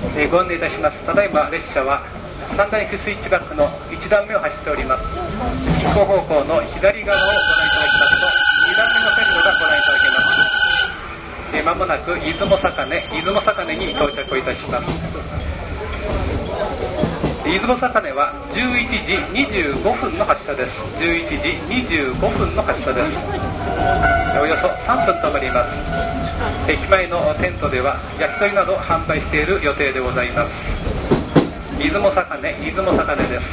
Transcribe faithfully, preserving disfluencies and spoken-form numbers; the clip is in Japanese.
えー、ご案内いたします。ただいま列車は三段駅スイッチバックのいち段目を走っております。一方方向の左側をご覧いただきますとに段目の線路がご覧いただけます。えー、間もなく出雲坂根出雲坂根に到着をいたします。出雲坂根はじゅういちじにじゅうごふんの発車です。じゅういちじにじゅうごふんの発車です。およそさんぷん止まります。駅前のテントでは焼き鳥など販売している予定でございます。出雲坂根出雲坂根です。